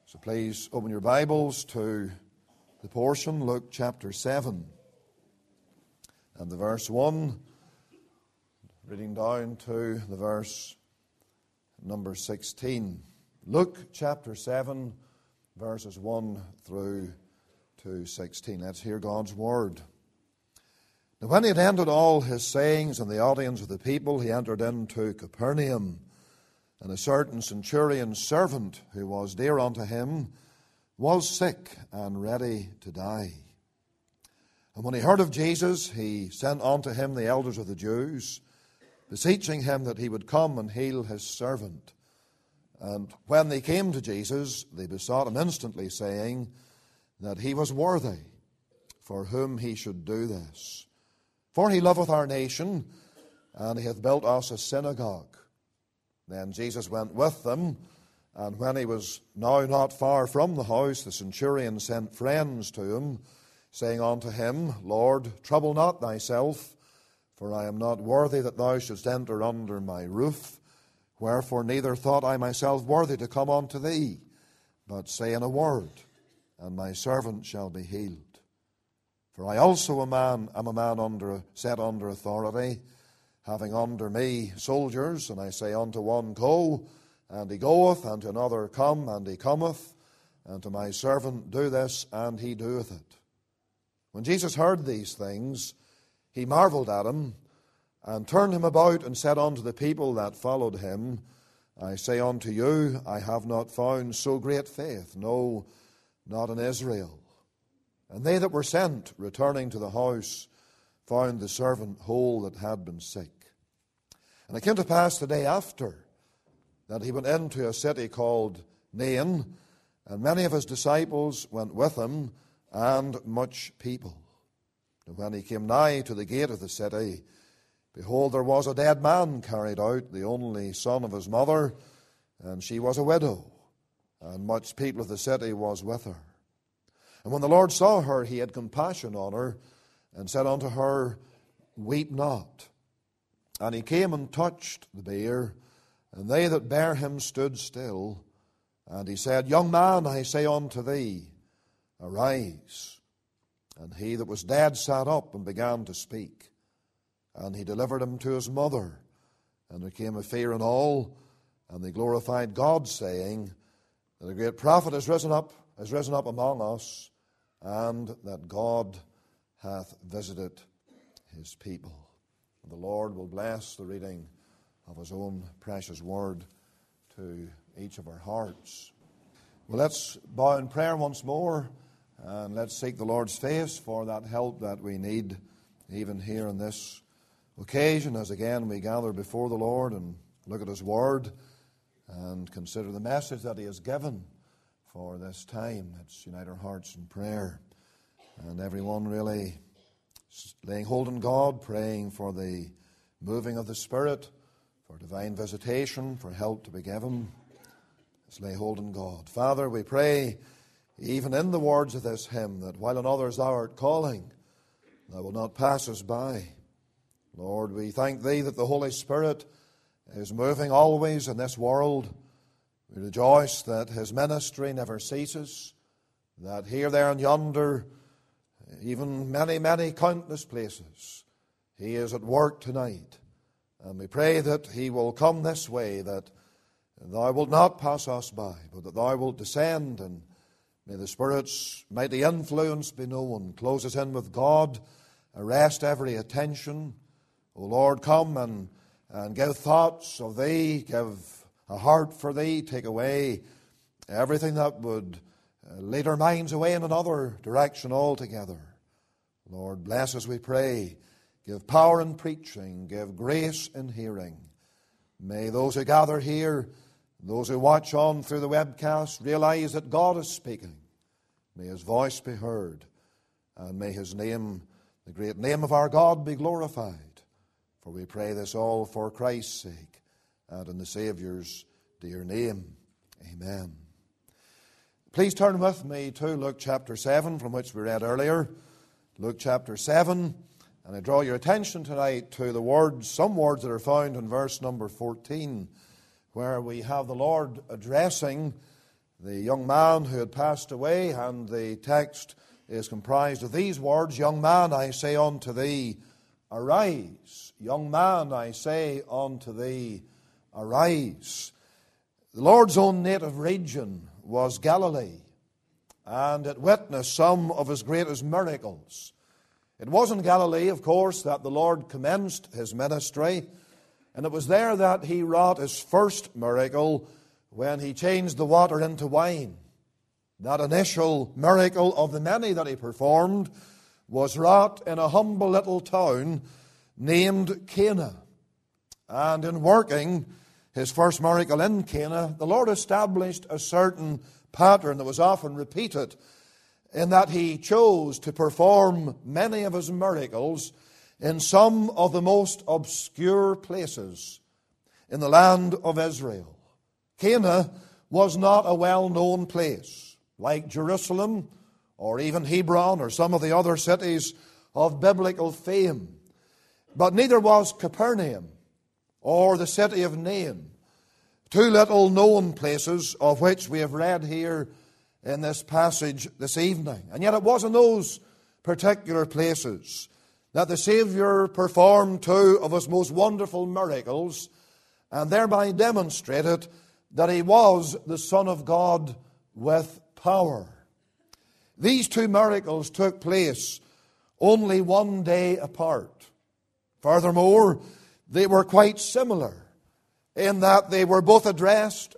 So please open your Bibles to the portion, Luke chapter 7, and the verse 1, reading down to the verse number 16. Luke chapter 7, verses 1 through to 16. Let's hear God's word. Now when he had ended all his sayings in the audience of the people, he entered into Capernaum. And a certain centurion's servant, who was dear unto him, was sick and ready to die. And when he heard of Jesus, he sent unto him the elders of the Jews, beseeching him that he would come and heal his servant. And when they came to Jesus, they besought him instantly, saying that he was worthy for whom he should do this. For he loveth our nation, and he hath built us a synagogue. Then Jesus went with them, and when he was now not far from the house, the centurion sent friends to him, saying unto him, Lord, trouble not thyself, for I am not worthy that thou shouldst enter under my roof. Wherefore neither thought I myself worthy to come unto thee, but say in a word, and my servant shall be healed. For I also am a man set under authority, having under me soldiers, and I say unto one, Go, and he goeth, and to another, Come, and he cometh, and to my servant, Do this, and he doeth it. When Jesus heard these things, he marveled at him, and turned him about, and said unto the people that followed him, I say unto you, I have not found so great faith, no, not in Israel. And they that were sent, returning to the house, found the servant whole that had been sick. And it came to pass the day after that he went into a city called Nain, and many of his disciples went with him, and much people. And when he came nigh to the gate of the city, behold, there was a dead man carried out, the only son of his mother, and she was a widow, and much people of the city was with her. And when the Lord saw her, he had compassion on her, and said unto her, Weep not. And he came and touched the bier, and they that bare him stood still. And he said, Young man, I say unto thee, arise. And he that was dead sat up and began to speak. And he delivered him to his mother. And there came a fear in all, and they glorified God, saying, that a great prophet is risen up among us, and that God hath visited his people. The Lord will bless the reading of his own precious word to each of our hearts. Well, let's bow in prayer once more, and let's seek the Lord's face for that help that we need, even here on this occasion, as again we gather before the Lord and look at his word and consider the message that he has given for this time. Let's unite our hearts in prayer, and everyone really laying hold on God, praying for the moving of the Spirit, for divine visitation, for help to be given. Let's lay hold on God. Father, we pray, even in the words of this hymn, that while on others thou art calling, thou wilt not pass us by. Lord, we thank thee that the Holy Spirit is moving always in this world. We rejoice that his ministry never ceases, that here, there, and yonder, even many, many countless places, he is at work tonight. And we pray that he will come this way, that thou wilt not pass us by, but that thou wilt descend, and may the Spirit's mighty influence be known. Close us in with God, arrest every attention. O Lord, come and give thoughts of thee, give a heart for thee, take away everything that would lead our minds away in another direction altogether. Lord, bless us, we pray. Give power in preaching, give grace in hearing. May those who gather here, those who watch on through the webcast, realize that God is speaking. May his voice be heard, and may his name, the great name of our God, be glorified. For we pray this all for Christ's sake, and in the Saviour's dear name. Amen. Please turn with me to Luke chapter 7, from which we read earlier. Luke chapter 7, and I draw your attention tonight to the words, some words that are found in verse number 14, where we have the Lord addressing the young man who had passed away, and the text is comprised of these words, Young man, I say unto thee, arise. Young man, I say unto thee, arise. The Lord's own native region was Galilee, and it witnessed some of his greatest miracles. It was in Galilee, of course, that the Lord commenced his ministry, and it was there that he wrought his first miracle when he changed the water into wine. That initial miracle of the many that he performed was wrought in a humble little town named Cana. And in working his first miracle in Cana, the Lord established a certain pattern that was often repeated, in that he chose to perform many of his miracles in some of the most obscure places in the land of Israel. Cana was not a well-known place like Jerusalem or even Hebron or some of the other cities of biblical fame. But neither was Capernaum or the city of Nain, two little known places of which we have read here in this passage this evening. And yet it was in those particular places that the Savior performed two of his most wonderful miracles, and thereby demonstrated that he was the Son of God with power. These two miracles took place only one day apart. Furthermore, they were quite similar in that they both addressed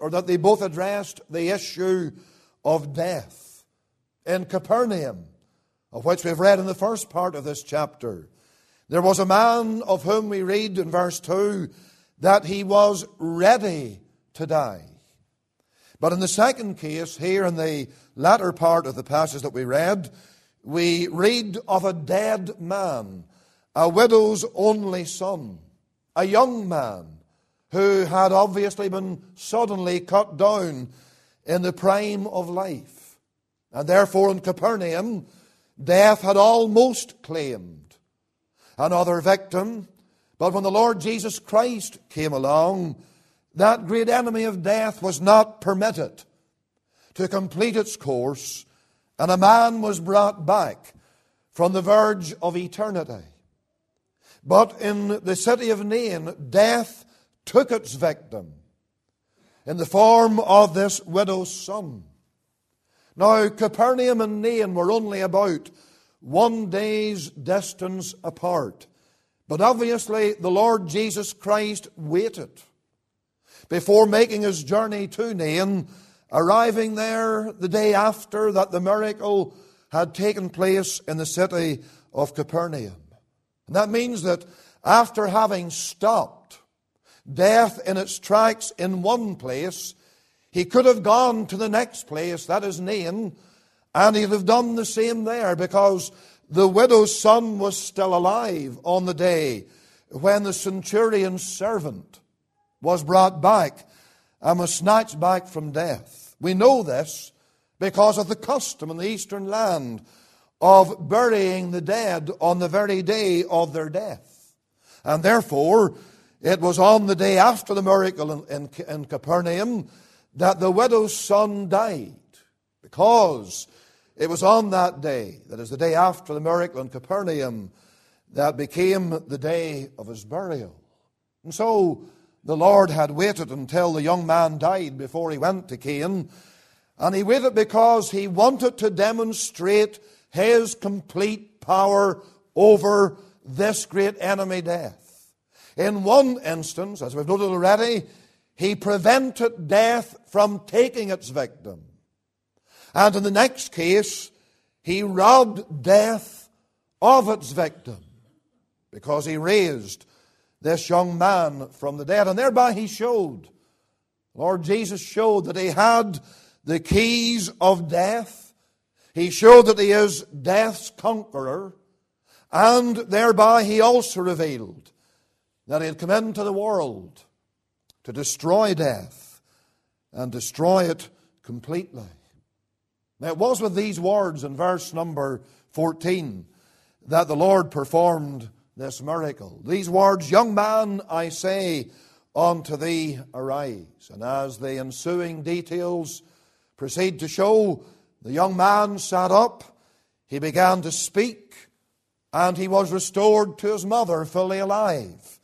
the issue of death. In Capernaum, of which we've read in the first part of this chapter, there was a man of whom we read in verse 2 that he was ready to die. But in the second case, here in the latter part of the passage that we read of a dead man, a widow's only son, a young man who had obviously been suddenly cut down in the prime of life. And therefore in Capernaum, death had almost claimed another victim. But when the Lord Jesus Christ came along, that great enemy of death was not permitted to complete its course, and a man was brought back from the verge of eternity. But in the city of Nain, death took its victim in the form of this widow's son. Now, Capernaum and Nain were only about 1 day's distance apart. But obviously, the Lord Jesus Christ waited before making his journey to Nain, arriving there the day after that the miracle had taken place in the city of Capernaum. And that means that after having stopped death in its tracks in one place, he could have gone to the next place, that is Nain, and he'd have done the same there, because the widow's son was still alive on the day when the centurion's servant was brought back and was snatched back from death. We know this because of the custom in the eastern land of burying the dead on the very day of their death. And therefore, it was on the day after the miracle in Capernaum that the widow's son died, because it was on that day, that is the day after the miracle in Capernaum, that became the day of his burial. And so the Lord had waited until the young man died before he went to Cain. And he waited because he wanted to demonstrate his complete power over this great enemy, death. In one instance, as we've noted already, he prevented death from taking its victim. And in the next case, he robbed death of its victim, because he raised this young man from the dead. And thereby he showed, Lord Jesus showed that he had the keys of death. He showed that he is death's conqueror. And thereby he also revealed that he had come into the world to destroy death and destroy it completely. Now, it was with these words in verse number 14 that the Lord performed this miracle. These words, young man, I say unto thee, arise. And as the ensuing details proceed to show, the young man sat up, he began to speak, and he was restored to his mother fully alive.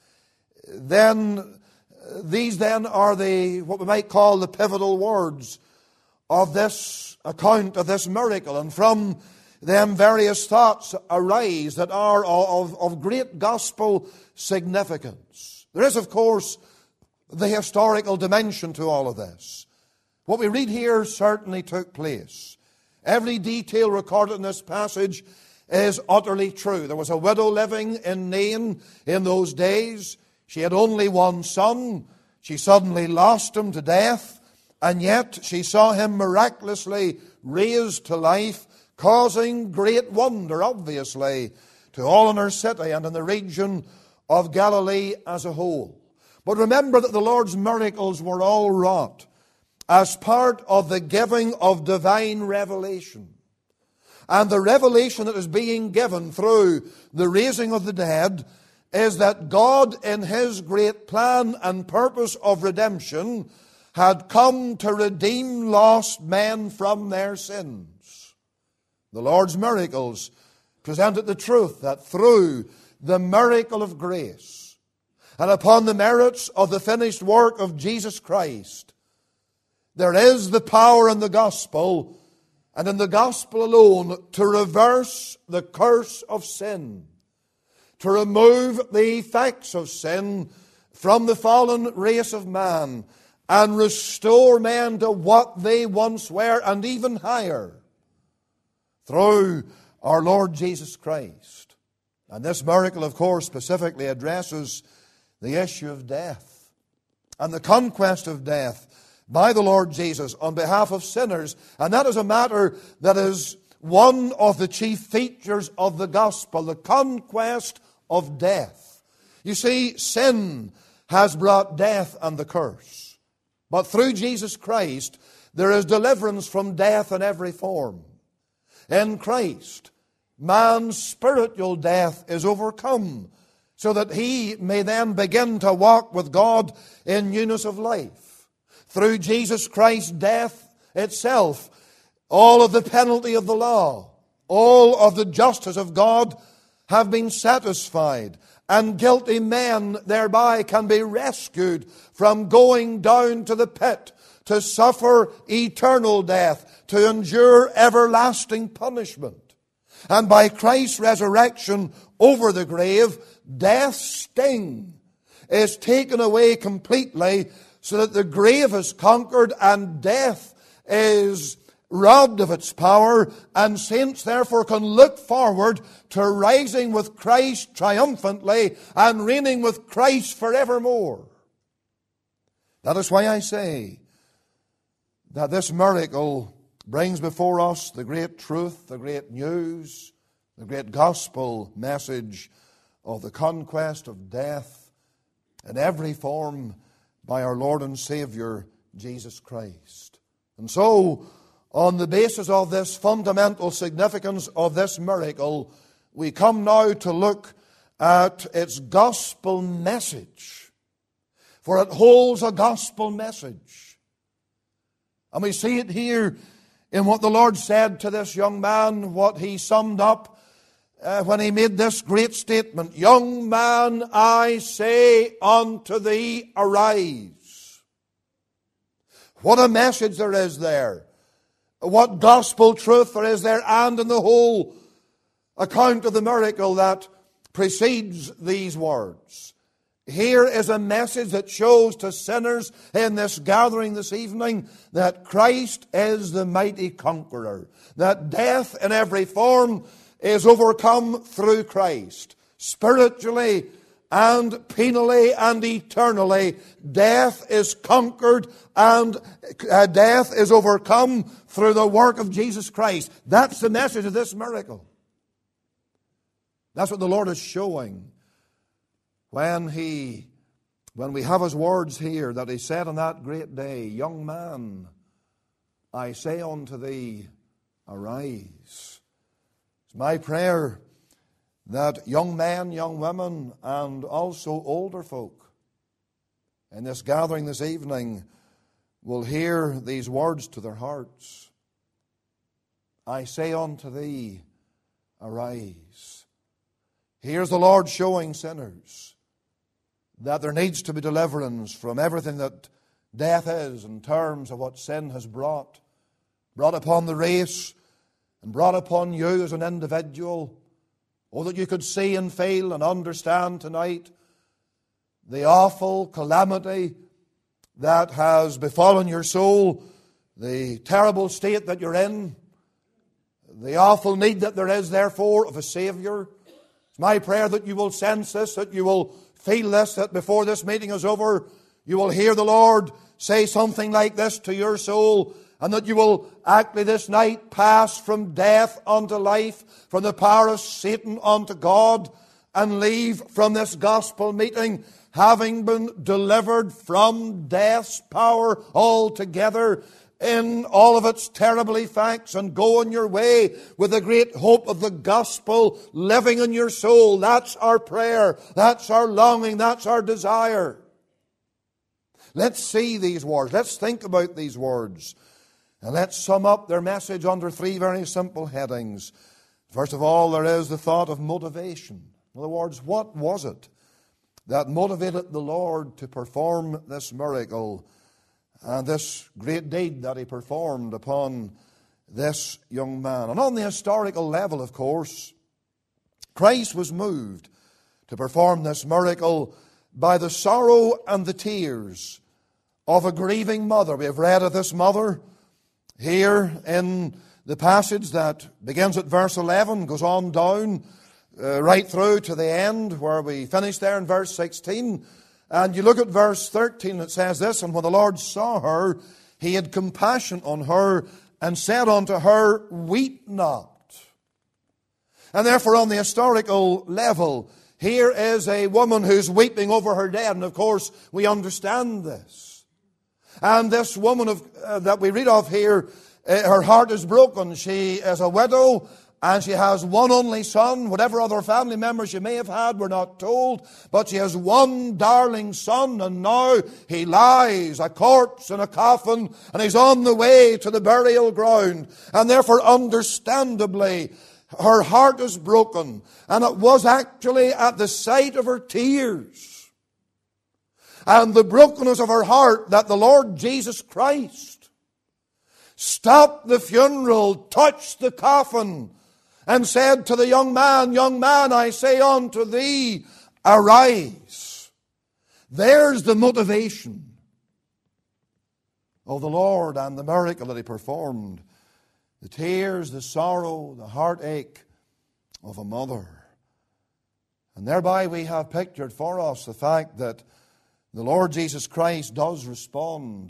Then, these then are what we might call the pivotal words of this account of this miracle. And from them various thoughts arise that are of great gospel significance. There is, of course, the historical dimension to all of this. What we read here certainly took place. Every detail recorded in this passage is utterly true. There was a widow living in Nain in those days. She had only one son. She suddenly lost him to death, and yet she saw him miraculously raised to life, causing great wonder, obviously, to all in her city and in the region of Galilee as a whole. But remember that the Lord's miracles were all wrought as part of the giving of divine revelation. And the revelation that is being given through the raising of the dead is that God, in His great plan and purpose of redemption, had come to redeem lost men from their sins. The Lord's miracles presented the truth that through the miracle of grace and upon the merits of the finished work of Jesus Christ, there is the power in the gospel, and in the gospel alone, to reverse the curse of sin, to remove the effects of sin from the fallen race of man, and restore men to what they once were, and even higher, through our Lord Jesus Christ. And this miracle, of course, specifically addresses the issue of death and the conquest of death by the Lord Jesus on behalf of sinners. And that is a matter that is one of the chief features of the gospel, the conquest of death. You see, sin has brought death and the curse. But through Jesus Christ, there is deliverance from death in every form. In Christ, man's spiritual death is overcome, so that he may then begin to walk with God in newness of life. Through Jesus Christ's death itself, all of the penalty of the law, all of the justice of God have been satisfied, and guilty men thereby can be rescued from going down to the pit to suffer eternal death, to endure everlasting punishment. And by Christ's resurrection over the grave, death's sting is taken away completely, so that the grave is conquered and death is robbed of its power, and saints therefore can look forward to rising with Christ triumphantly and reigning with Christ forevermore. That is why I say that this miracle brings before us the great truth, the great news, the great gospel message of the conquest of death in every form by our Lord and Savior, Jesus Christ. And so, on the basis of this fundamental significance of this miracle, we come now to look at its gospel message. For it holds a gospel message. And we see it here in what the Lord said to this young man, what he summed up when he made this great statement. Young man, I say unto thee, arise. What a message there is there. What gospel truth there is there, and in the whole account of the miracle that precedes these words. Here is a message that shows to sinners in this gathering this evening that Christ is the mighty conqueror, that death in every form is overcome through Christ. Spiritually and penally and eternally, death is conquered and death is overcome through the work of Jesus Christ. That's the message of this miracle. That's what the Lord is showing when we have His words here that He said on that great day, young man, I say unto thee, arise. It's my prayer that young men, young women, and also older folk in this gathering this evening will hear these words to their hearts. I say unto thee, arise. Here's the Lord showing sinners that there needs to be deliverance from everything that death is in terms of what sin has brought upon the race and brought upon you as an individual. Oh, that you could see and feel and understand tonight the awful calamity that has befallen your soul, the terrible state that you're in, the awful need that there is, therefore, of a Savior. It's my prayer that you will sense this, that you will feel this, that before this meeting is over, you will hear the Lord say something like this to your soul, and that you will actually this night pass from death unto life, from the power of Satan unto God, and leave from this gospel meeting having been delivered from death's power altogether in all of its terrible effects, and go on your way with the great hope of the gospel living in your soul. That's our prayer. That's our longing. That's our desire. Let's see these words. Let's think about these words. And let's sum up their message under three very simple headings. First of all, there is the thought of motivation. In other words, what was it that motivated the Lord to perform this miracle and this great deed that He performed upon this young man? And on the historical level, of course, Christ was moved to perform this miracle by the sorrow and the tears of a grieving mother. We have read of this mother here in the passage that begins at verse 11, goes on down right through to the end where we finish there in verse 16. And you look at verse 13, it says this, and when the Lord saw her, He had compassion on her and said unto her, weep not. And therefore on the historical level, here is a woman who's weeping over her dead. And of course we understand this. And this woman that we read of here, her heart is broken. She is a widow, and she has one only son. Whatever other family members she may have had, we're not told. But she has one darling son, and now he lies a corpse in a coffin, and he's on the way to the burial ground. And therefore, understandably, her heart is broken. And it was actually at the sight of her tears and the brokenness of her heart that the Lord Jesus Christ stopped the funeral, touched the coffin, and said to the young man, I say unto thee, arise. There's the motivation of the Lord and the miracle that He performed. The tears, the sorrow, the heartache of a mother. And thereby we have pictured for us the fact that the Lord Jesus Christ does respond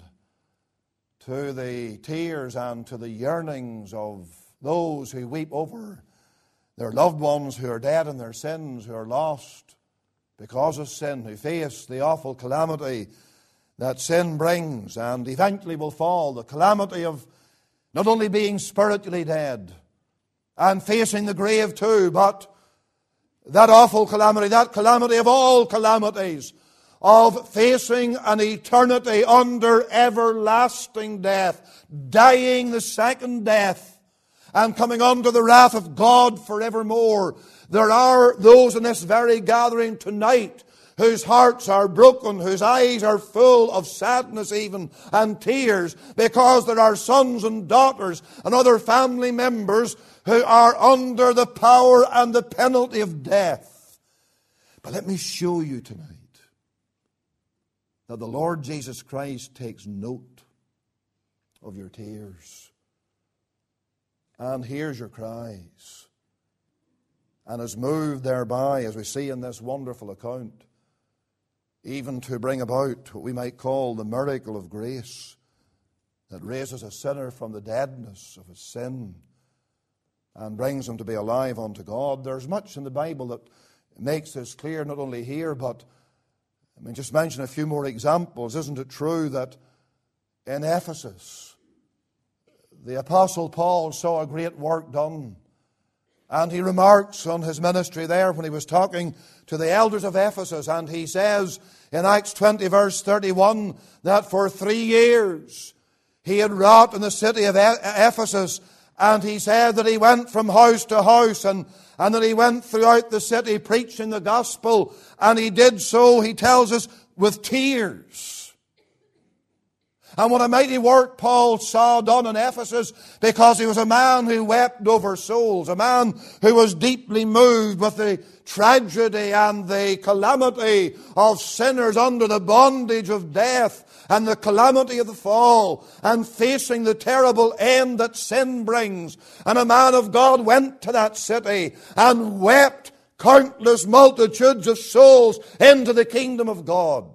to the tears and to the yearnings of those who weep over their loved ones who are dead in their sins, who are lost because of sin, who face the awful calamity that sin brings and eventually will fall, the calamity of not only being spiritually dead and facing the grave too, but that awful calamity, that calamity of all calamities, of facing an eternity under everlasting death, dying the second death, and coming under the wrath of God forevermore. There are those in this very gathering tonight whose hearts are broken, whose eyes are full of sadness even, and tears, because there are sons and daughters and other family members who are under the power and the penalty of death. But let me show you tonight that the Lord Jesus Christ takes note of your tears and hears your cries and is moved thereby, as we see in this wonderful account, even to bring about what we might call the miracle of grace that raises a sinner from the deadness of his sin and brings him to be alive unto God. There's much in the Bible that makes this clear, not only here, but just mention a few more examples. Isn't it true that in Ephesus, the Apostle Paul saw a great work done, And he remarks on his ministry there when he was talking to the elders of Ephesus. And he says in Acts 20 verse 31 that for 3 years he had wrought in the city of Ephesus. And he said that he went from house to house and that he went throughout the city preaching the gospel. And he did so, he tells us, with tears. And what a mighty work Paul saw done in Ephesus, because he was a man who wept over souls, a man who was deeply moved with the tragedy and the calamity of sinners under the bondage of death and the calamity of the fall and facing the terrible end that sin brings. And a man of God went to that city and wept countless multitudes of souls into the kingdom of God.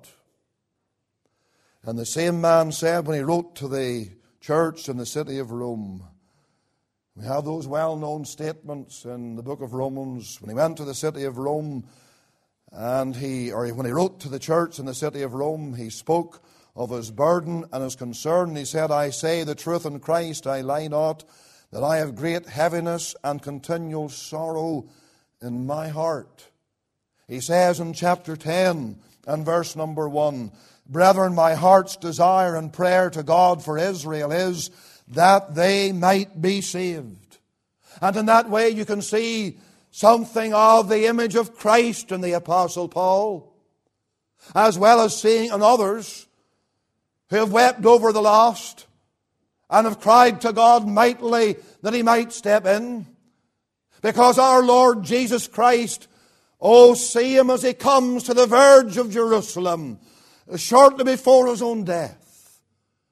And the same man said when he wrote to the church in the city of Rome, we have those well-known statements in the book of Romans, when he went to the city of Rome, and when he wrote to the church in the city of Rome, he spoke of his burden and his concern. He said, I say the truth in Christ, I lie not, that I have great heaviness and continual sorrow in my heart. He says in chapter 10 and verse number 1, Brethren, my heart's desire and prayer to God for Israel is that they might be saved. And in that way you can see something of the image of Christ in the Apostle Paul, as well as seeing in others who have wept over the lost and have cried to God mightily that He might step in. Because our Lord Jesus Christ, see Him as He comes to the verge of Jerusalem, shortly before His own death.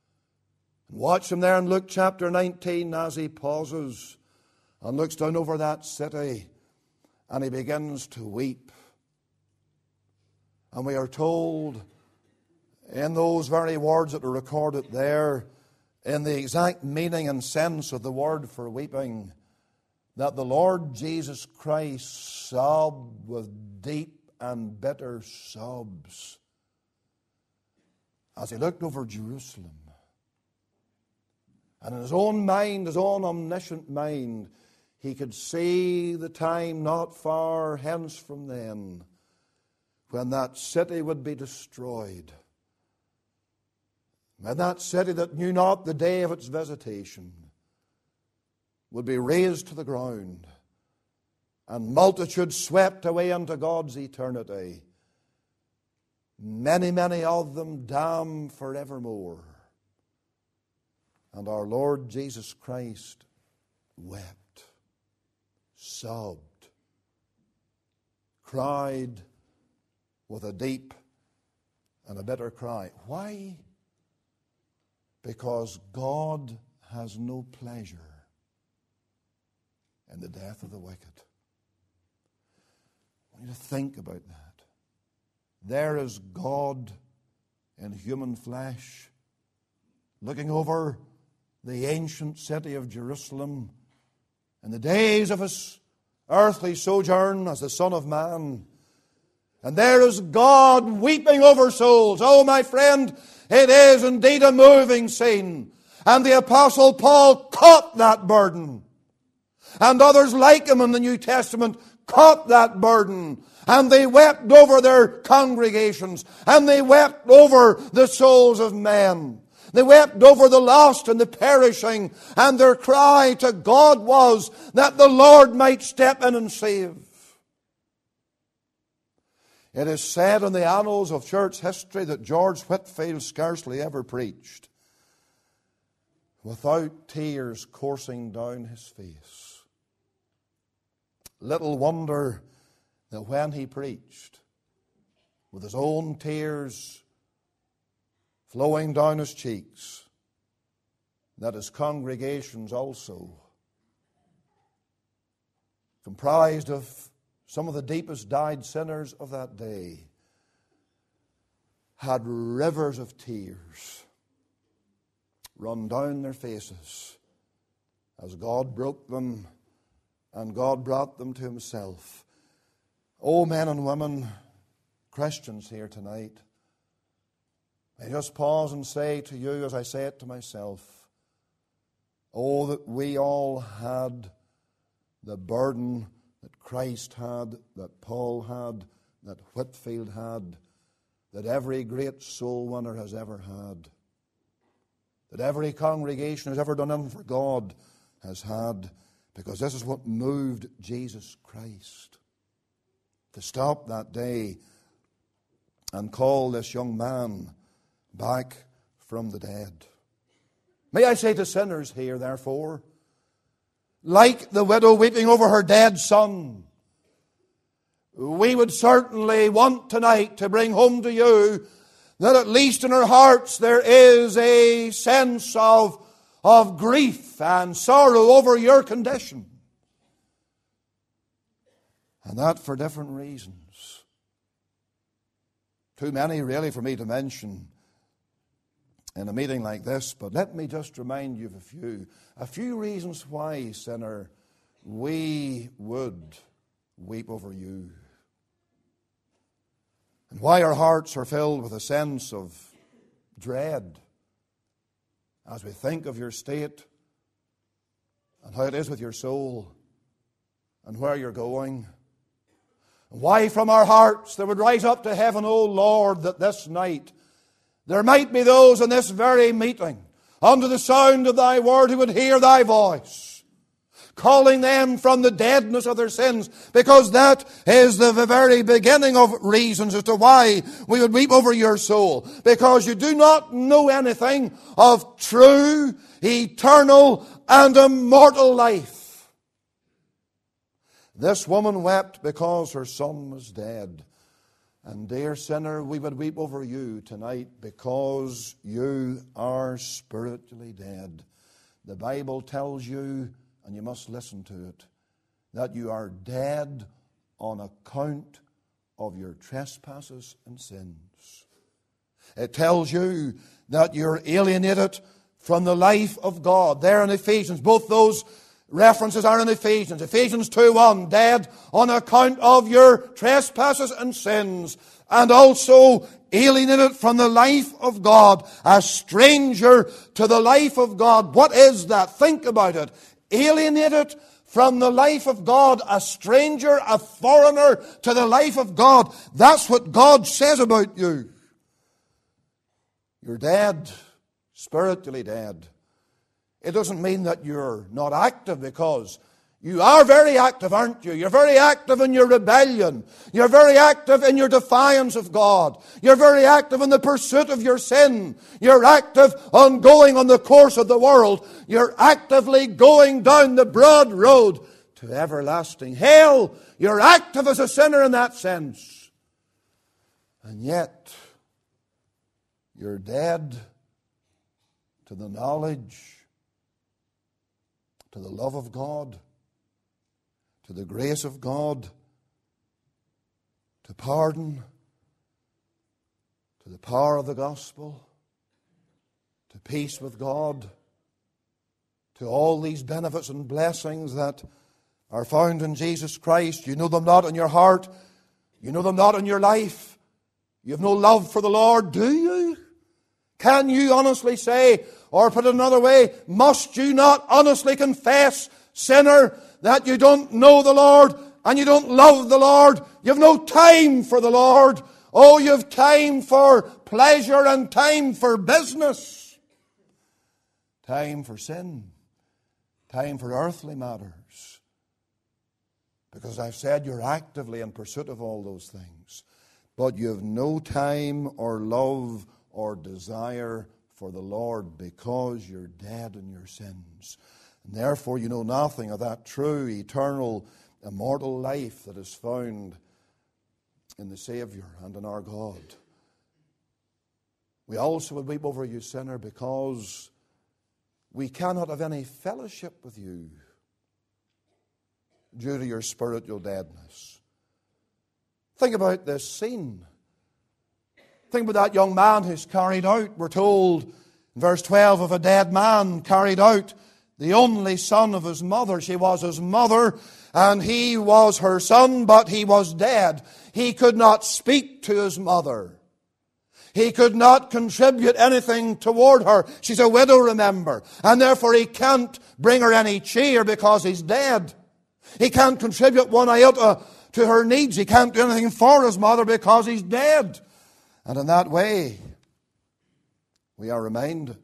Watch Him there in Luke chapter 19 as He pauses and looks down over that city and He begins to weep. And we are told in those very words that are recorded there, in the exact meaning and sense of the word for weeping, that the Lord Jesus Christ sobbed with deep and bitter sobs as He looked over Jerusalem. And in His own mind, His own omniscient mind, He could see the time not far hence from then when that city would be destroyed. And that city that knew not the day of its visitation would be razed to the ground, and multitudes swept away into God's eternity. Many, many of them damned forevermore. And our Lord Jesus Christ wept, sobbed, cried with a deep and a bitter cry. Why? Because God has no pleasure in the death of the wicked. I want you to think about that. There is God in human flesh, looking over the ancient city of Jerusalem in the days of His earthly sojourn as the Son of Man. And there is God weeping over souls. Oh, my friend, it is indeed a moving scene. And the Apostle Paul caught that burden. And others like him in the New Testament caught that burden. And they wept over their congregations. And they wept over the souls of men. They wept over the lost and the perishing. And their cry to God was that the Lord might step in and save. It is said in the annals of church history that George Whitefield scarcely ever preached without tears coursing down his face. Little wonder that when he preached, with his own tears flowing down his cheeks, that his congregations also, comprised of some of the deepest dyed sinners of that day, had rivers of tears run down their faces as God broke them and God brought them to Himself. Oh, men and women, Christians here tonight, I just pause and say to you as I say it to myself, oh, that we all had the burden that Christ had, that Paul had, that Whitefield had, that every great soul winner has ever had, that every congregation has ever done anything for God has had, because this is what moved Jesus Christ to stop that day and call this young man back from the dead. May I say to sinners here, therefore, like the widow weeping over her dead son, we would certainly want tonight to bring home to you that at least in our hearts there is a sense of grief and sorrow over your condition. And that for different reasons. Too many really for me to mention in a meeting like this, but let me just remind you of a few reasons why, sinner, we would weep over you. And why our hearts are filled with a sense of dread as we think of your state and how it is with your soul and where you're going. And why from our hearts there would rise up to heaven, O Lord, that this night there might be those in this very meeting under the sound of thy word who would hear thy voice, calling them from the deadness of their sins, because that is the very beginning of reasons as to why we would weep over your soul. Because you do not know anything of true, eternal, and immortal life. This woman wept because her son was dead. And dear sinner, we would weep over you tonight because you are spiritually dead. The Bible tells you, and you must listen to it, that you are dead on account of your trespasses and sins. It tells you that you're alienated from the life of God. There in Ephesians, both those references are in Ephesians. Ephesians 2:1, dead on account of your trespasses and sins, and also alienated from the life of God, a stranger to the life of God. What is that? Think about it. Alienated from the life of God, a stranger, a foreigner to the life of God. That's what God says about you. You're dead, spiritually dead. It doesn't mean that you're not active, because you are very active, aren't you? You're very active in your rebellion. You're very active in your defiance of God. You're very active in the pursuit of your sin. You're active on going on the course of the world. You're actively going down the broad road to everlasting hell. You're active as a sinner in that sense. And yet, you're dead to the knowledge, to the love of God, to the grace of God, to pardon, to the power of the gospel, to peace with God, to all these benefits and blessings that are found in Jesus Christ. You know them not in your heart. You know them not in your life. You have no love for the Lord, do you? Can you honestly say, or put it another way, must you not honestly confess, sinner, that you don't know the Lord and you don't love the Lord? You have no time for the Lord. Oh, you have time for pleasure and time for business. Time for sin. Time for earthly matters. Because I've said you're actively in pursuit of all those things. But you have no time or love or desire for the Lord because you're dead in your sins. And therefore you know nothing of that true, eternal, immortal life that is found in the Savior and in our God. We also would weep over you, sinner, because we cannot have any fellowship with you due to your spiritual deadness. Think about this scene. Think about that young man who's carried out, we're told in verse 12, of a dead man carried out, the only son of his mother. She was his mother, and he was her son, but he was dead. He could not speak to his mother. He could not contribute anything toward her. She's a widow, remember, and therefore he can't bring her any cheer because he's dead. He can't contribute one iota to her needs. He can't do anything for his mother because he's dead. And in that way, we are reminded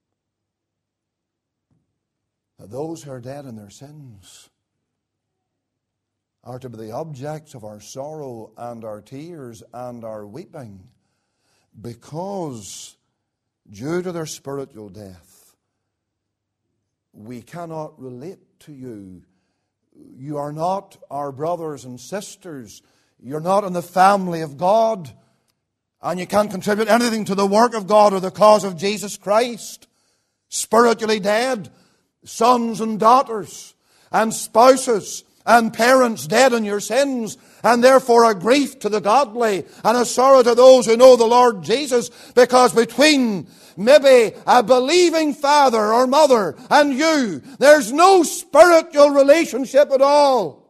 that those who are dead in their sins are to be the objects of our sorrow and our tears and our weeping, because due to their spiritual death, we cannot relate to you. You are not our brothers and sisters. You're not in the family of God, and you can't contribute anything to the work of God or the cause of Jesus Christ. Spiritually dead, sons and daughters and spouses and parents dead in your sins, and therefore a grief to the godly and a sorrow to those who know the Lord Jesus, because between maybe a believing father or mother and you, there's no spiritual relationship at all.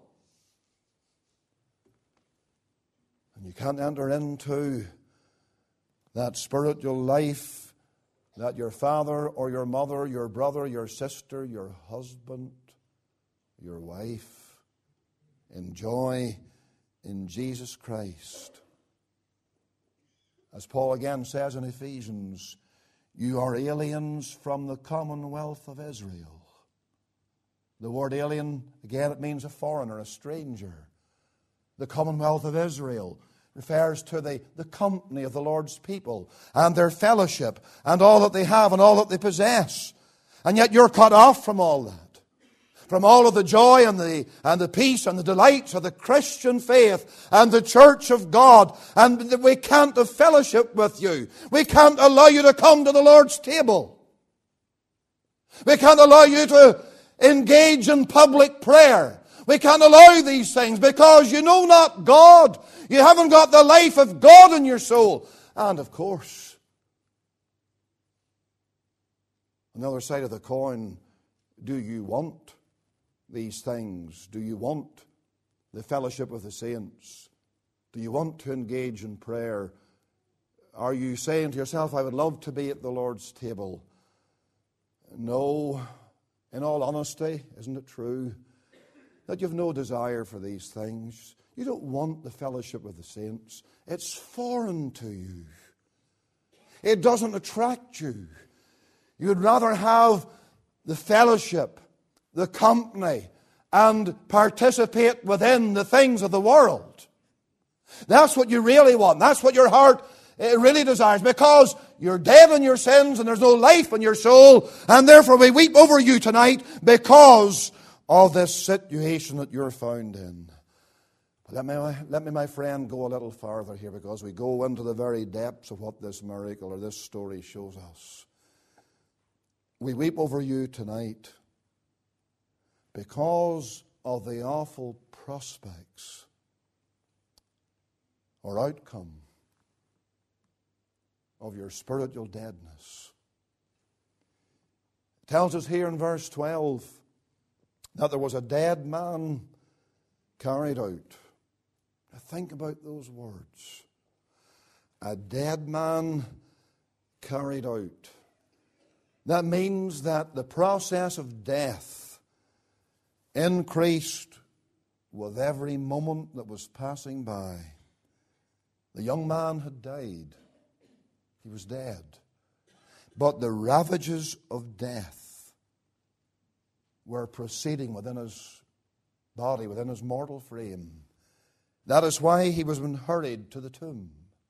And you can't enter into that spiritual life that your father or your mother, your brother, your sister, your husband, your wife enjoy in Jesus Christ. As Paul again says in Ephesians, you are aliens from the commonwealth of Israel. The word alien, again, it means a foreigner, a stranger. The commonwealth of Israel refers to the company of the Lord's people and their fellowship and all that they have and all that they possess. And yet you're cut off from all that. From all of the joy and the peace and the delights of the Christian faith and the church of God. And we can't have fellowship with you. We can't allow you to come to the Lord's table. We can't allow you to engage in public prayer. We can't allow these things because you know not God. You haven't got the life of God in your soul. And of course, on the other side of the coin, do you want these things? Do you want the fellowship of the saints? Do you want to engage in prayer? Are you saying to yourself, I would love to be at the Lord's table? No. In all honesty, isn't it true that you have no desire for these things? You don't want the fellowship of the saints. It's foreign to you. It doesn't attract you. You would rather have the fellowship, the company, and participate within the things of the world. That's what you really want. That's what your heart really desires, because you're dead in your sins and there's no life in your soul, and therefore we weep over you tonight because of this situation that you're found in. But let me, my friend, go a little farther here, because we go into the very depths of what this miracle or this story shows us. We weep over you tonight because of the awful prospects or outcome of your spiritual deadness. It tells us here in verse 12 that there was a dead man carried out. Now think about those words. A dead man carried out. That means that the process of death increased with every moment that was passing by. The young man had died. He was dead. But the ravages of death were proceeding within his body, within his mortal frame. That is why he was being hurried to the tomb.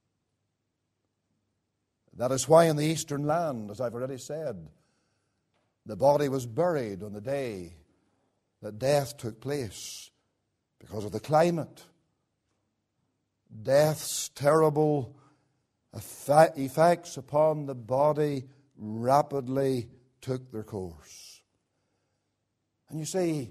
That is why in the eastern land, as I've already said, the body was buried on the day that death took place, because of the climate. Death's terrible effects upon the body rapidly took their course. And you see,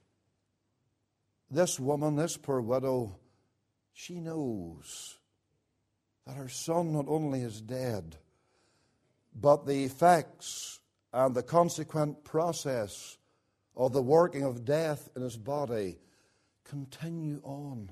this woman, this poor widow, she knows that her son not only is dead, but the effects and the consequent process of the working of death in his body continue on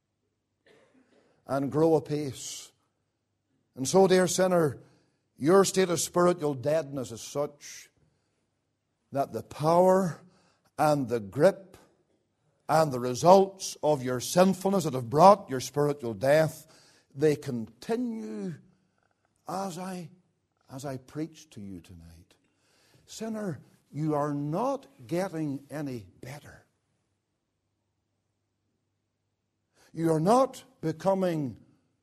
and grow apace. And so, dear sinner, your state of spiritual deadness is such that the power and the grip and the results of your sinfulness that have brought your spiritual death, they continue as I preach to you tonight. Sinner, you are not getting any better. You are not becoming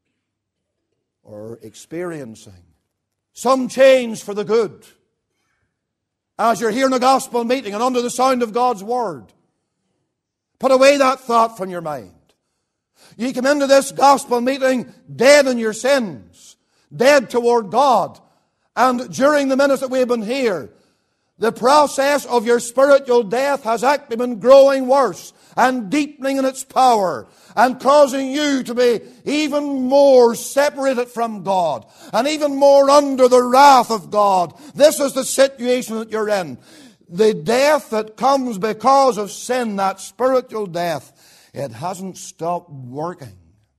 or experiencing some change for the good as you're hearing a gospel meeting and under the sound of God's word. Put away that thought from your mind. You come into this gospel meeting dead in your sins, dead toward God. And during the minutes that we've been here, the process of your spiritual death has actually been growing worse and deepening in its power and causing you to be even more separated from God and even more under the wrath of God. This is the situation that you're in. The death that comes because of sin, that spiritual death, it hasn't stopped working.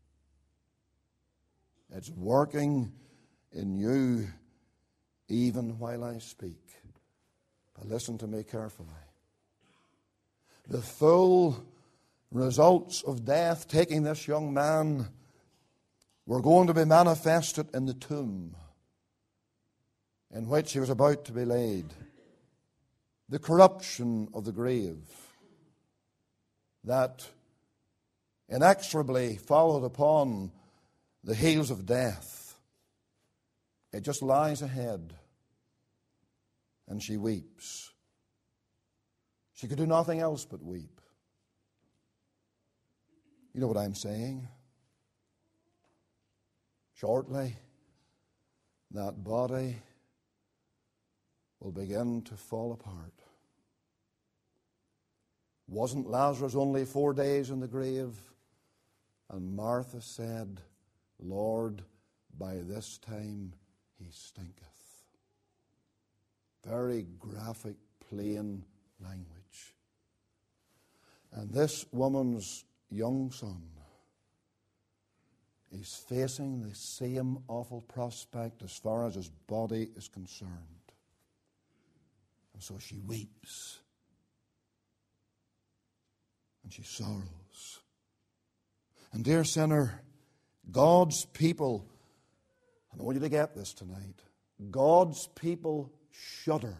It's working in you even while I speak. But listen to me carefully. The full results of death taking this young man were going to be manifested in the tomb in which he was about to be laid. The corruption of the grave that inexorably followed upon the heels of death. It just lies ahead. And she weeps. She could do nothing else but weep. You know what I'm saying? Shortly, that body will begin to fall apart. Wasn't Lazarus only 4 days in the grave? And Martha said, Lord, by this time he stinketh. Very graphic, plain language. And this woman's young son is facing the same awful prospect as far as his body is concerned. And so she weeps. And she sorrows. And dear sinner, God's people, and I want you to get this tonight, God's people shudder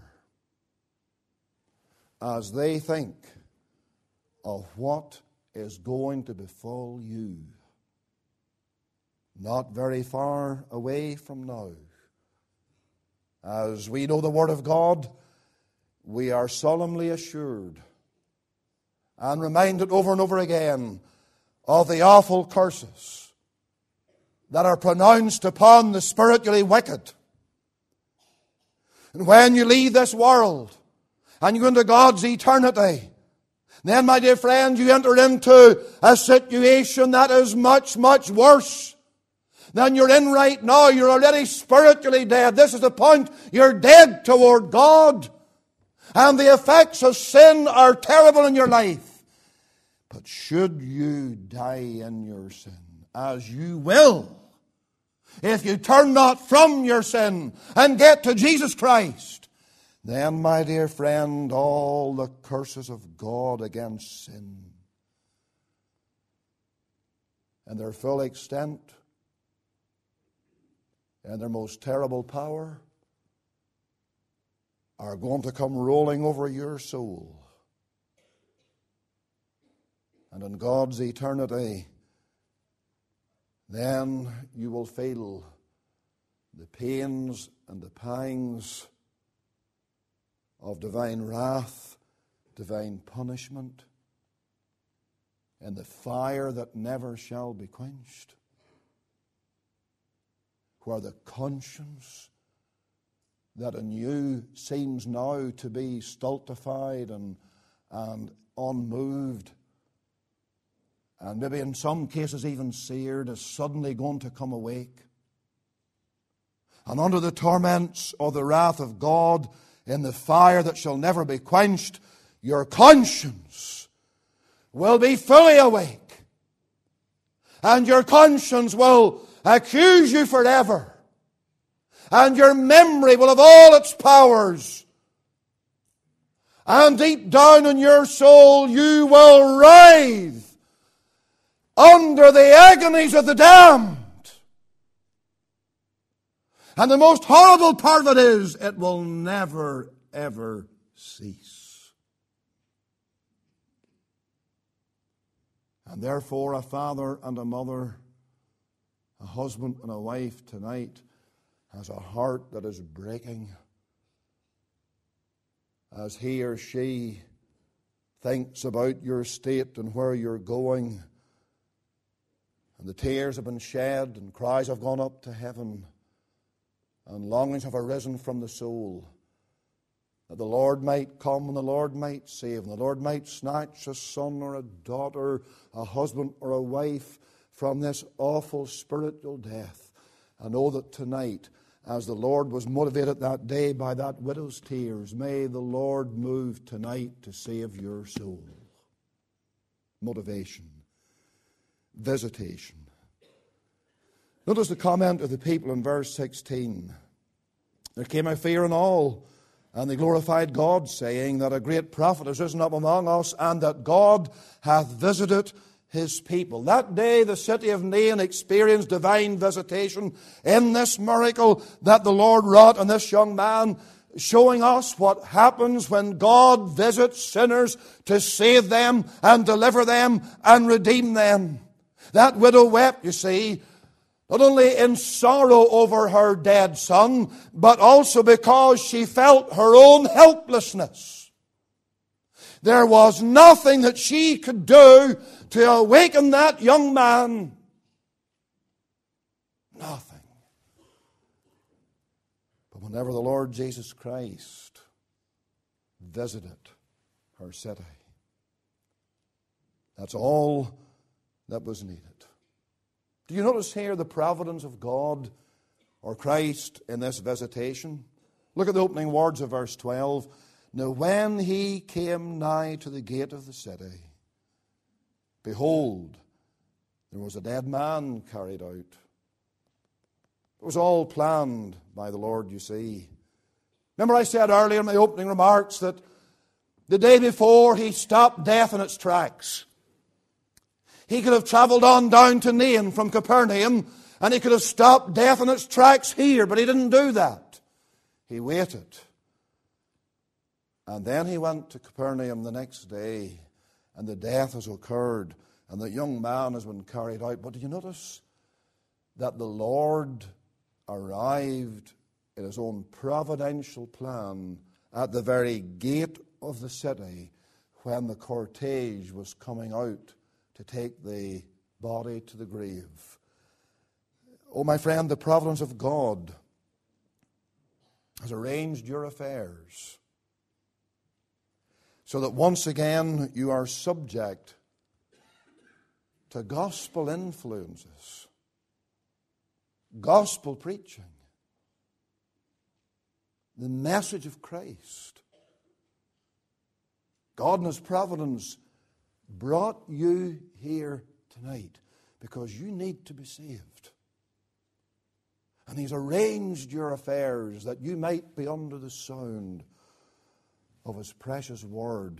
as they think of what is going to befall you not very far away from now. As we know the Word of God, we are solemnly assured and reminded over and over again of the awful curses that are pronounced upon the spiritually wicked. And when you leave this world and you go into God's eternity, then, my dear friends, you enter into a situation that is much, much worse than you're in right now. You're already spiritually dead. This is the point. You're dead toward God. And the effects of sin are terrible in your life. But should you die in your sin, as you will, if you turn not from your sin and get to Jesus Christ, then, my dear friend, all the curses of God against sin and their full extent and their most terrible power are going to come rolling over your soul. And in God's eternity, then you will feel the pains and the pangs of divine wrath, divine punishment, and the fire that never shall be quenched, where the conscience that in you seems now to be stultified and unmoved, and maybe in some cases even seared, is suddenly going to come awake. And under the torments of the wrath of God, in the fire that shall never be quenched, your conscience will be fully awake. And your conscience will accuse you forever. And your memory will have all its powers And deep down in your soul you will writhe under the agonies of the damned. And the most horrible part of it is, it will never, ever cease. And therefore, a father and a mother, a husband and a wife tonight, has a heart that is breaking as he or she thinks about your state and where you're going. And the tears have been shed and cries have gone up to heaven and longings have arisen from the soul that the Lord might come and the Lord might save and the Lord might snatch a son or a daughter, a husband or a wife from this awful spiritual death. I know that tonight, as the Lord was motivated that day by that widow's tears, may the Lord move tonight to save your soul. Motivation. Visitation. Notice the comment of the people in verse 16. There came a fear in all, and they glorified God, saying that a great prophet has risen up among us, and that God hath visited his people. That day the city of Nain experienced divine visitation in this miracle that the Lord wrought on this young man, showing us what happens when God visits sinners to save them and deliver them and redeem them. That widow wept, you see, not only in sorrow over her dead son, but also because she felt her own helplessness. There was nothing that she could do to awaken that young man. Nothing. But whenever the Lord Jesus Christ visited her city, that's all that was needed. Do you notice here the providence of God or Christ in this visitation? Look at the opening words of verse 12. Now when he came nigh to the gate of the city, behold, there was a dead man carried out. It was all planned by the Lord, you see. Remember I said earlier in my opening remarks that the day before he stopped death in its tracks. He could have travelled on down to Nain from Capernaum, and he could have stopped death in its tracks here, but he didn't do that. He waited. And then he went to Capernaum the next day, and the death has occurred, and the young man has been carried out. But do you notice that the Lord arrived in his own providential plan at the very gate of the city when the cortege was coming out to take the body to the grave? Oh, my friend, the providence of God has arranged your affairs so that once again you are subject to gospel influences, gospel preaching, the message of Christ. God in his providence brought you here tonight because you need to be saved. And he's arranged your affairs that you might be under the sound of his precious word.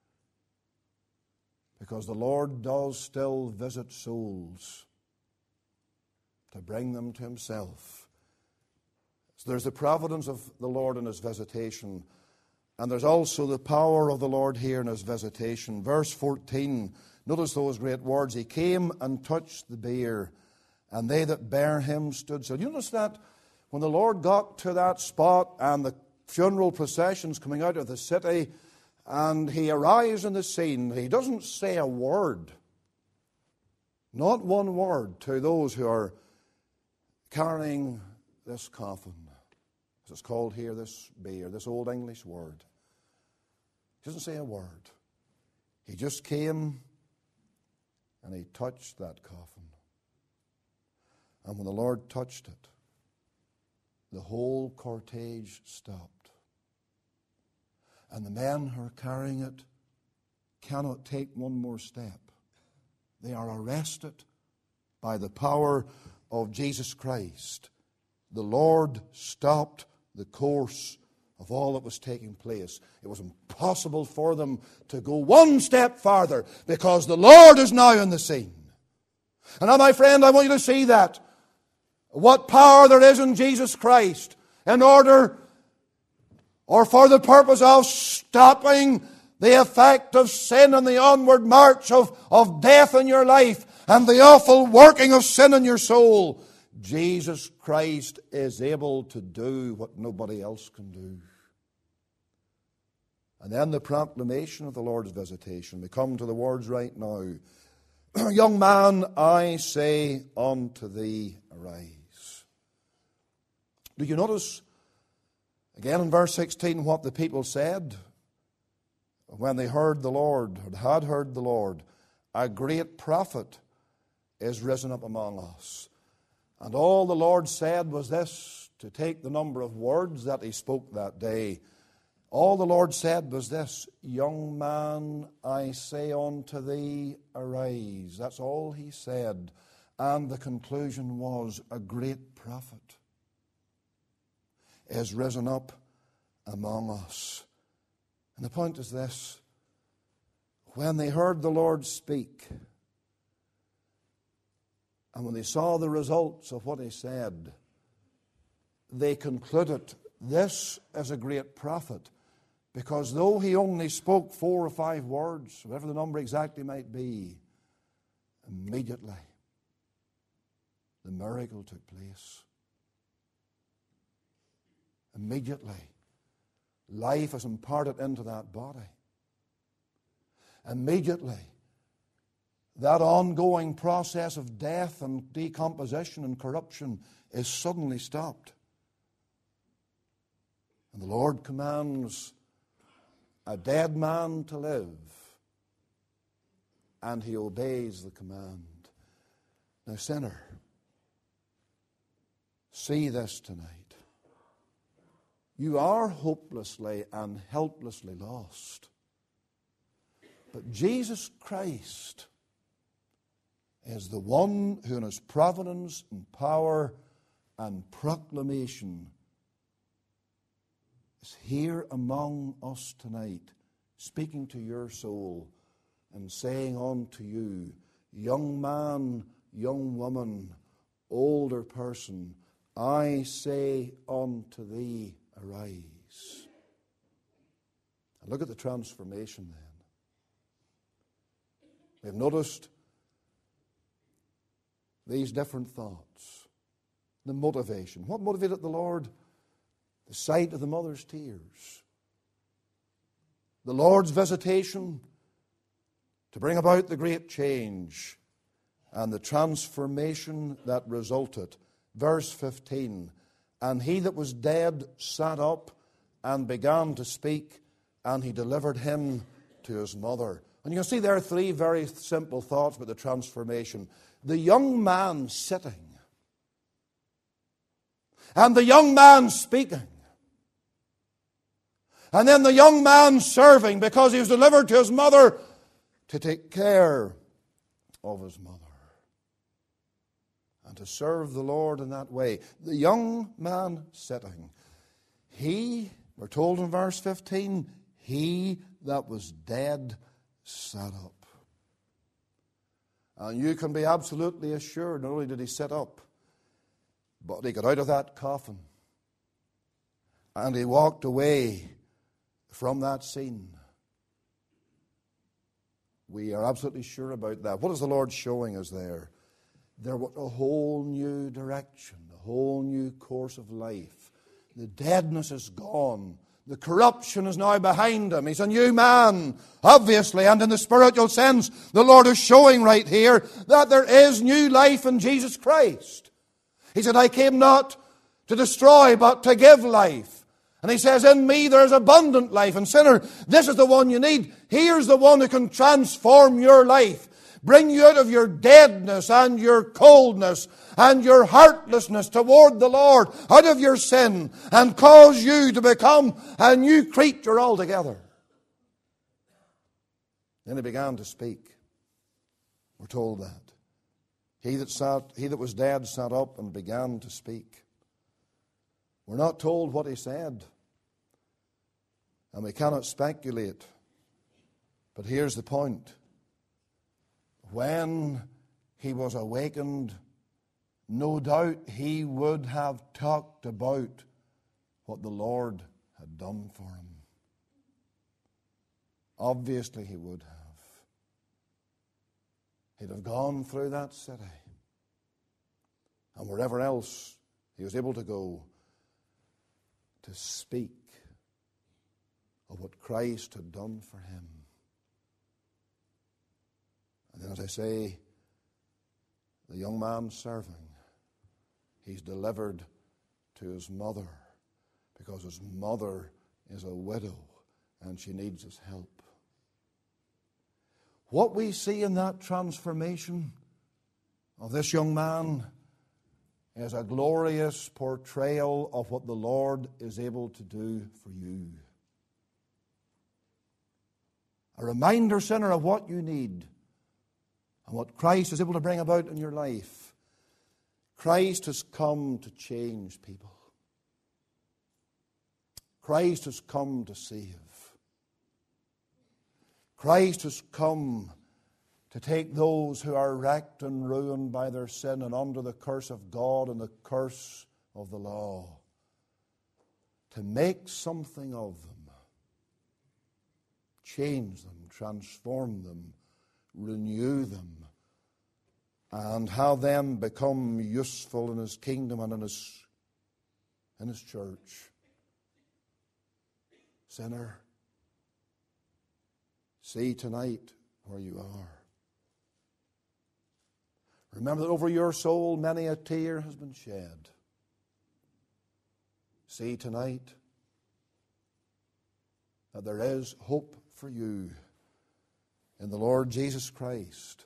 Because the Lord does still visit souls to bring them to himself. So there's the providence of the Lord in his visitation. And there's also the power of the Lord here in his visitation. Verse 14, notice those great words. He came and touched the bier, and they that bare him stood still. You notice that when the Lord got to that spot and the funeral procession's coming out of the city, and he arrives in the scene, he doesn't say a word. Not one word to those who are carrying this coffin. As it's called here, this bier, this old English word. He doesn't say a word. He just came and he touched that coffin. And when the Lord touched it, the whole cortege stopped. And the men who are carrying it cannot take one more step. They are arrested by the power of Jesus Christ. The Lord stopped the course of all that was taking place. It was impossible for them to go one step farther because the Lord is now in the scene. And now, my friend, I want you to see that. What power there is in Jesus Christ in order or for the purpose of stopping the effect of sin and the onward march of death in your life and the awful working of sin in your soul. Jesus Christ is able to do what nobody else can do. And then the proclamation of the Lord's visitation. We come to the words right now. Young man, I say unto thee, arise. Do you notice, again in verse 16, what the people said when they heard the Lord, or had heard the Lord? A great prophet is risen up among us. And all the Lord said was this, to take the number of words that he spoke that day. All the Lord said was this, young man, I say unto thee, arise. That's all he said. And the conclusion was, a great prophet is risen up among us. And the point is this, when they heard the Lord speak, and when they saw the results of what he said, they concluded, this is a great prophet. Because though he only spoke 4 or 5 words, whatever the number exactly might be, immediately the miracle took place. Immediately life is imparted into that body. Immediately that ongoing process of death and decomposition and corruption is suddenly stopped. And the Lord commands a dead man to live, and he obeys the command. Now, sinner, see this tonight. You are hopelessly and helplessly lost. But Jesus Christ is the one who in his providence and power and proclamation is here among us tonight, speaking to your soul and saying unto you, young man, young woman, older person, I say unto thee, arise. And look at the transformation then. We've noticed these different thoughts. The motivation. What motivated the Lord? The sight of the mother's tears. The Lord's visitation to bring about the great change and the transformation that resulted. Verse 15, and he that was dead sat up and began to speak, and he delivered him to his mother. And you can see there are 3 very simple thoughts about the transformation. The young man sitting, and the young man speaking, and then the young man serving because he was delivered to his mother to take care of his mother and to serve the Lord in that way. The young man sitting. He, we're told in verse 15, he that was dead sat up. And you can be absolutely assured, not only did he sit up, but he got out of that coffin and he walked away from that scene. We are absolutely sure about that. What is the Lord showing us there? There was a whole new direction, a whole new course of life. The deadness is gone. The corruption is now behind him. He's a new man, obviously, and in the spiritual sense, the Lord is showing right here that there is new life in Jesus Christ. He said, I came not to destroy, but to give life. And he says, in me there is abundant life. And sinner, this is the one you need. Here's the one who can transform your life. Bring you out of your deadness and your coldness and your heartlessness toward the Lord, out of your sin, and cause you to become a new creature altogether. Then he began to speak. We're told that. He that was dead sat up and began to speak. We're not told what he said. and we cannot speculate. But here's the point. When he was awakened, no doubt he would have talked about what the Lord had done for him. Obviously he would have. He'd have gone through that city. And wherever else he was able to go to speak of what Christ had done for him. And then, as I say, the young man serving, he's delivered to his mother because his mother is a widow and she needs his help. What we see in that transformation of this young man is a glorious portrayal of what the Lord is able to do for you. A reminder, sinner, of what you need and what Christ is able to bring about in your life. Christ has come to change people. Christ has come to save. Christ has come to take those who are wrecked and ruined by their sin and under the curse of God and the curse of the law, to make something of them, change them, transform them, renew them, and have them become useful in His kingdom and in His church. Sinner, see tonight where you are. Remember that over your soul many a tear has been shed. See tonight that there is hope for you in the Lord Jesus Christ.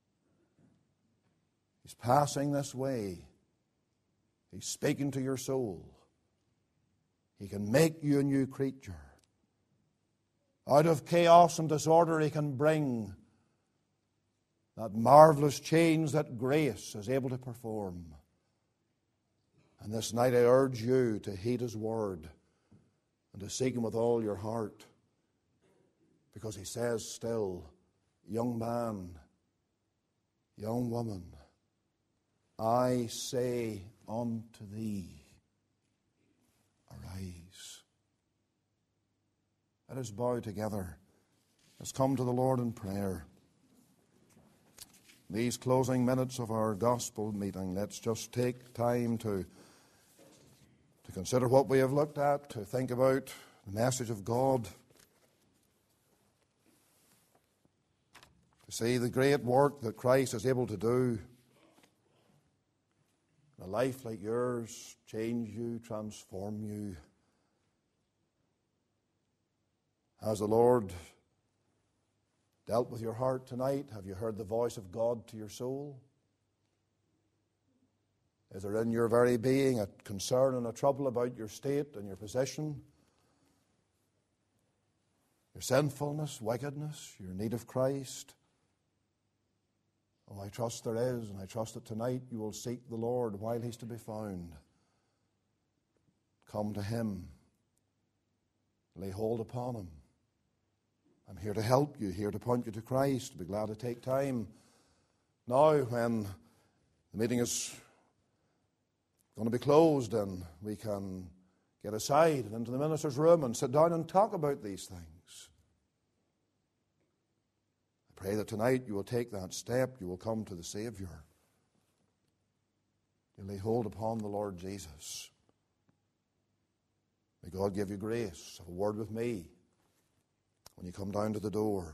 He's passing this way. He's speaking to your soul. He can make you a new creature. Out of chaos and disorder, He can bring that marvelous change that grace is able to perform. And this night I urge you to heed His word and to seek Him with all your heart. Because He says still, young man, young woman, I say unto thee, arise. Let us bow together. Let's come to the Lord in prayer. These closing minutes of our gospel meeting, let's just take time to consider what we have looked at, to think about the message of God, to see the great work that Christ is able to do. A life like yours change you, transform you. Has the Lord dealt with your heart tonight? Have you heard the voice of God to your soul? Is there in your very being a concern and a trouble about your state and your position, your sinfulness, wickedness, your need of Christ? Oh, I trust there is, and I trust that tonight you will seek the Lord while He's to be found. Come to Him. Lay hold upon Him. I'm here to help you, here to point you to Christ. Be glad to take time now when the meeting is going to be closed and we can get aside and into the minister's room and sit down and talk about these things. I pray that tonight you will take that step. You will come to the Savior. You lay hold upon the Lord Jesus. May God give you grace. Have a word with me when you come down to the door.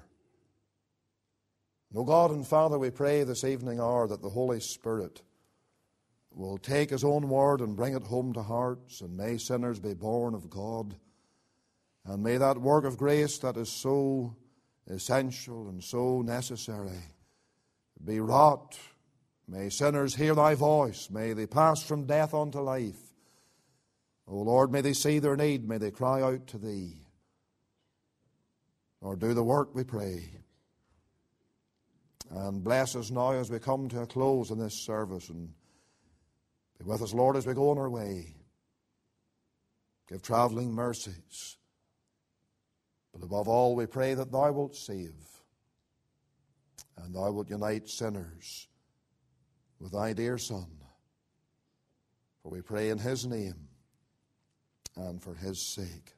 No, God and Father, we pray this evening hour that the Holy Spirit will take His own word and bring it home to hearts, and may sinners be born of God. And may that work of grace that is so essential and so necessary be wrought. May sinners hear Thy voice. May they pass from death unto life. O Lord, may they see their need. May they cry out to Thee. Or do the work, we pray. And bless us now as we come to a close in this service. And be with us, Lord, as we go on our way. Give traveling mercies. But above all, we pray that thou wilt save, and thou wilt unite sinners with thy dear Son. For we pray in his name and for his sake.